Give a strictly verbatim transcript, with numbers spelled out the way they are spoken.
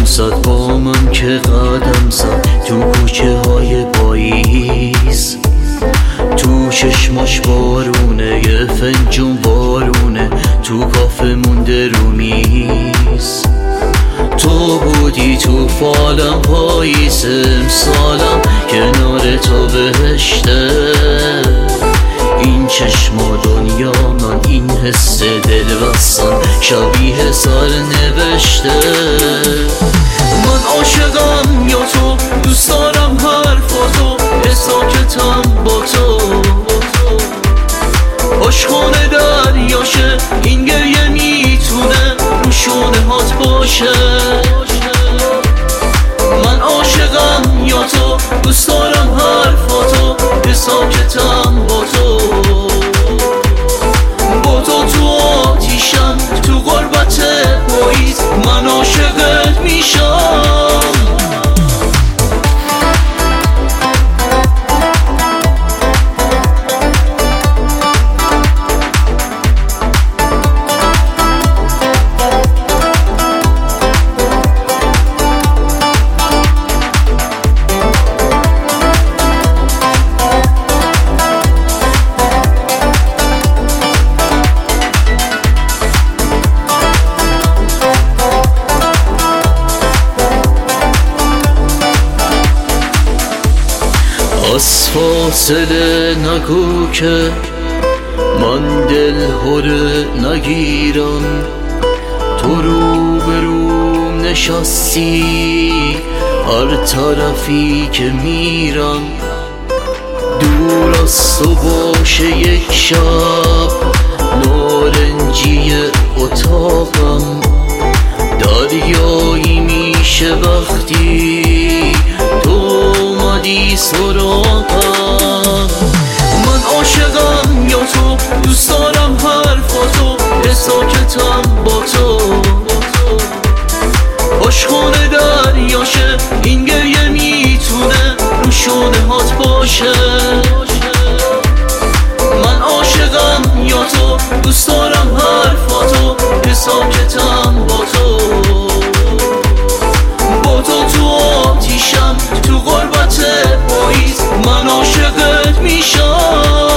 فرصت با من که قدم زد تو کوچه های پاییز، تو چشماش بارونه، یه فنجون بارونه، تو کافه مونده رو میز. تو بودی تو فالم پاییز امسالم، کنار تو بهشته. این چشما دنیا من، این حس دل بستن شبیه سال نوشته. من عاشقم یا تو، دوست دارم حرفاتو، ساکتم با تو. عشقانه دریاشه این گریه، میتونه رو شونه هات باشه. من عاشقم یا تو، دوست دارم حرفاتو، ساکتم با تو. با تو تو آتیشم، تو غربت پاییز من عاشقت میشم. از فاصله نگو که من دل هره نگیرم. تو رو به روم نشستی، هر طرفی که میرم. دور از تو باشه یک شب، نارنجی اتاقم. دریایی میشه وقتی تو اومدی سراغم. من عاشقم یا تو، دوست دارم حرفاتو، ساکتم با تو. عشقانه دریاشه این گریه، میتونه رو شونه هات باشه. من عاشقم یا تو، دوست دارم حرفاتو، ساکتم با تو. با تو تو آتیشم، تو غربت پاییز من عاشقت میشم.